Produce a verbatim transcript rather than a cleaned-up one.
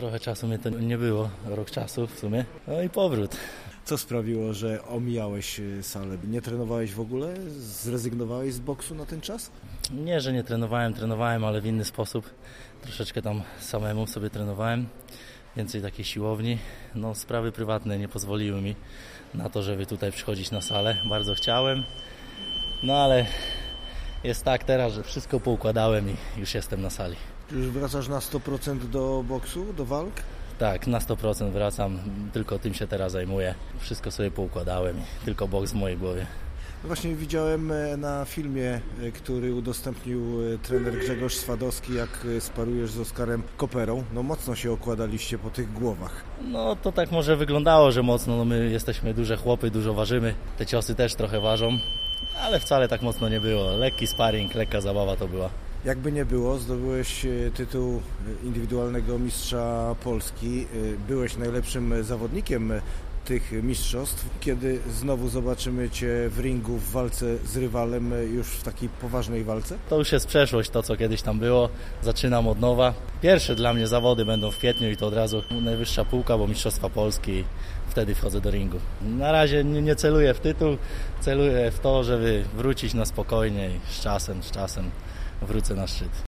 trochę czasu mnie to nie było, rok czasu w sumie, no i powrót. Co sprawiło, że omijałeś salę? Nie trenowałeś w ogóle? Zrezygnowałeś z boksu na ten czas? Nie, że nie trenowałem, trenowałem, ale w inny sposób. Troszeczkę tam samemu sobie trenowałem, więcej takiej siłowni. No, sprawy prywatne nie pozwoliły mi na to, żeby tutaj przychodzić na salę. Bardzo chciałem, no ale jest tak teraz, że wszystko poukładałem i już jestem na sali. Już wracasz na sto procent do boksu, do walk? Tak, na sto procent wracam, tylko tym się teraz zajmuję. Wszystko sobie poukładałem i tylko boks w mojej głowie. No właśnie widziałem na filmie, który udostępnił trener Grzegorz Swadowski, jak sparujesz z Oskarem Koperą. No mocno się okładaliście po tych głowach. No to tak może wyglądało, że mocno. No, my jesteśmy duże chłopy, dużo ważymy. Te ciosy też trochę ważą, ale wcale tak mocno nie było. Lekki sparring, lekka zabawa to była. Jakby nie było, zdobyłeś tytuł indywidualnego mistrza Polski. Byłeś najlepszym zawodnikiem tych mistrzostw. Kiedy znowu zobaczymy Cię w ringu w walce z rywalem, już w takiej poważnej walce? To już jest przeszłość, to co kiedyś tam było. Zaczynam od nowa. Pierwsze dla mnie zawody będą w kwietniu i to od razu najwyższa półka, bo mistrzostwa Polski i wtedy wchodzę do ringu. Na razie nie, nie celuję w tytuł, celuję w to, żeby wrócić na spokojnie i z czasem, z czasem wrócę na szczyt.